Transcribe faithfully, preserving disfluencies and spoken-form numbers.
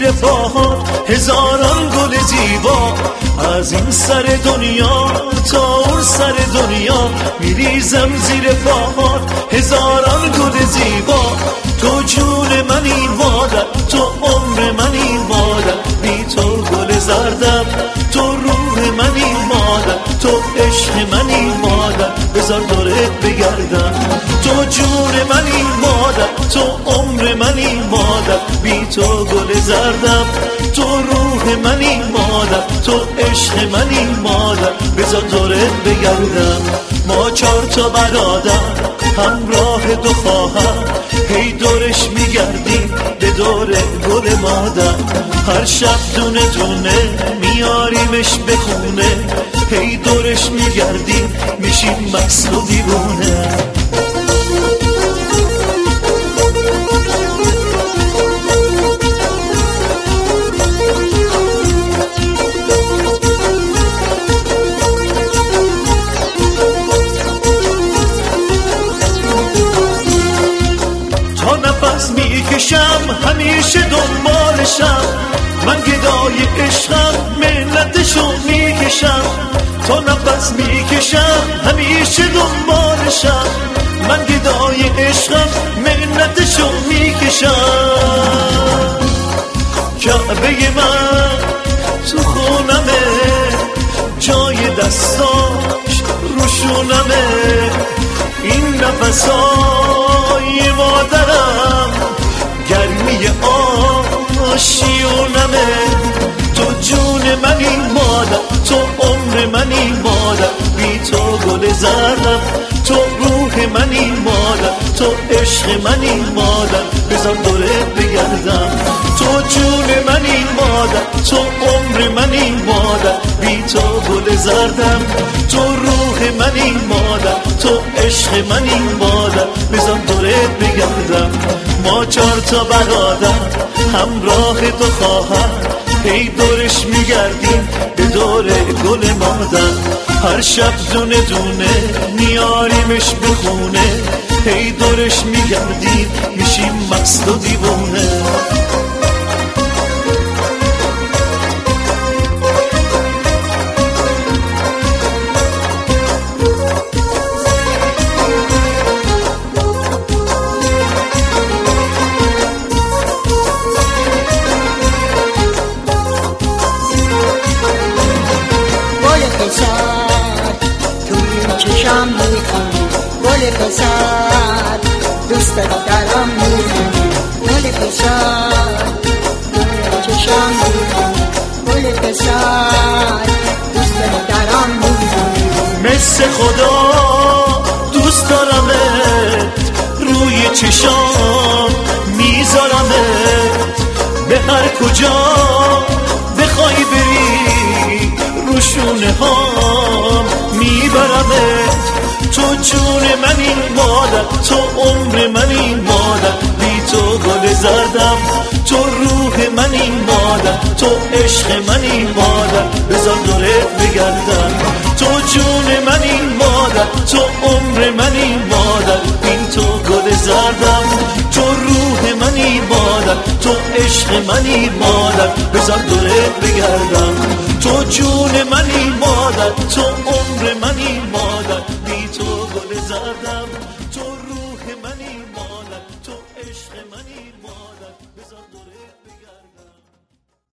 زیر پاها هزاران گل زیبا، از این سر دنیا تا اون سر دنیا میریزم زیر پاها هزاران گل زیبا. تو جون منی مادر، تو عمر منی مادر، بی تو گل زردم، تو روح منی مادر، تو عشق منی مادر، بذار دورت بگردم. تو جون منی مادر، تو عمر منی مادر، بی تو گل زردم، تو روح منی مادر، تو عشق منی مادر، بذار دورت بگردم. ما چار تا برادر همراه دو خواهر، هی دورش میگردیم به دور گل مادر. هر شب دونه دونه میاریمش به خونه، هی دورش میگردیم میشیم مست و دیوونه. نفس میکشم همیشه دنبالشم، من گدای عشقم منتشو میکشم. تا نفس میکشم همیشه دنبالشم، من گدای عشقم منتشو میکشم. کعبه من تو خونمه، جای دستاش روشونمه، این نفسای مادرم گرمی آشیونمه. تو جون منی مادر، تو عمر منی مادر، بی تو گل زردم، تو روح منی مادر، تو عشق منی مادر، بذار دورت بگردم. تو جون منی مادر، تو عمر منی مادر، بی تو گل زردم، تو روح منی مادر، تو عشق منی مادر، بذار دورت بگردم. ما چار تا برادر همراه دو خواهر، هی دورش میگردیم به دور گل مادر. هر شب دونه دونه میاریمش به خونه، هی دورش میگردیم میشیم مست و دیوونه. چشم میکنی گل پسر، دوست دارم میکنی گل پسر. چشم میکنی گل پسر، دوست دارم میکنی. مثل خدا دوست دارمت، روی چشام میذارمت، به هر کجا بخوای بری روشونه ها میبرمت. تو جون منی مادر، تو عمر منی مادر، بی تو گل زردم، تو روح منی مادر، تو عشق منی مادر، بذار دورت بگردم. تو جون منی مادر، تو عمر منی مادر، بی تو گل زردم، تو روح منی مادر، تو عشق منی مادر، بذار دورت بگردم. تو جون منی مادر، تو